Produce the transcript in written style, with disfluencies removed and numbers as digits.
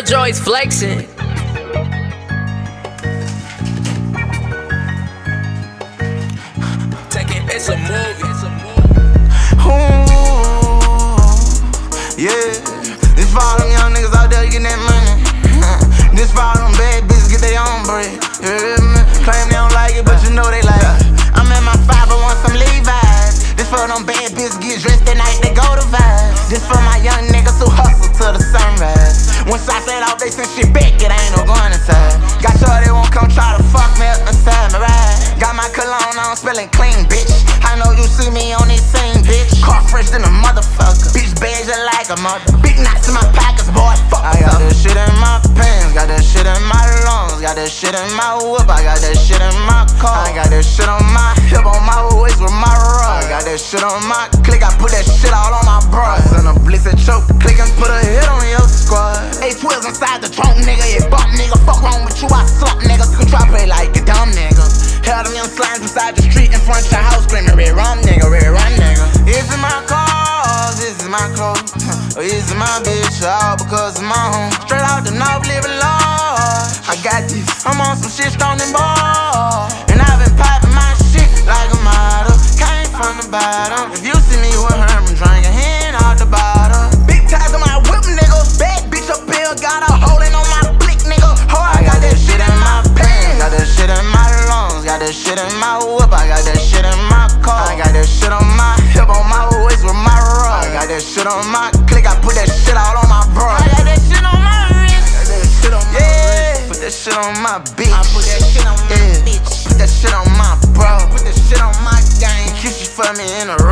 Serge always flexing. It's a movie. Ooh, yeah. This for all them young niggas out there getting that money. This for all them bad bitches get their own bread. You hear me? Claim they don't like it, but you know they like it. I'm in my 5, I want some Levi's. This for them bad bitches get dressed at night, they go to Vibes. This for my young niggas who hustle till the sunrise. Once I set off, they send shit back, it ain't no going inside. Got sure they won't come try to fuck me up inside my ride. Got my cologne on, spelling clean, bitch. I know you see me on this scene, bitch. Car fresh than a motherfucker. Bitch bad just like a mother. Big knots in my pockets, boy, fuck. I got that shit in my pants, got that shit in my lungs, got that shit in my whip, I got that shit in my car. I got that shit on my hip, on my waist with my rug. I got that shit on my click, I put that shit all on my bra. Send a blitz and choke, click and put a hit on your squad. 812 inside the trunk, nigga, yeah, bump, nigga. Fuck wrong with you, I slump, nigga. You try play like a dumb nigga. Held them young slimes beside the street in front of your house, screaming red rum, nigga, red run, nigga. Is it my cars? Is it my clothes? Or is it my bitch? All because of my home. Straight out the north, living large. I got this. I'm on some shit strong and ball. And I've been popping my shit like a model. Came from the bottom. If you see me with her, I'm drinking hand out the bottle. Big ties on my whip, nigga. Bad bitch up here, got a hole in on my blick, nigga. Oh, I got that shit in my pants. Got that shit in my lungs. Got that shit in my whip. I got that shit in my car. I got that shit on my hip, on my waist with my rug. I got that shit on my click. I put that shit all on my bra. I got that shit on my wrist. I got that shit on my wrist. Put that shit on my bitch. I put that shit on my bitch. Put that shit on my bro. Put that shit on my gang. Kiss you for me in a row.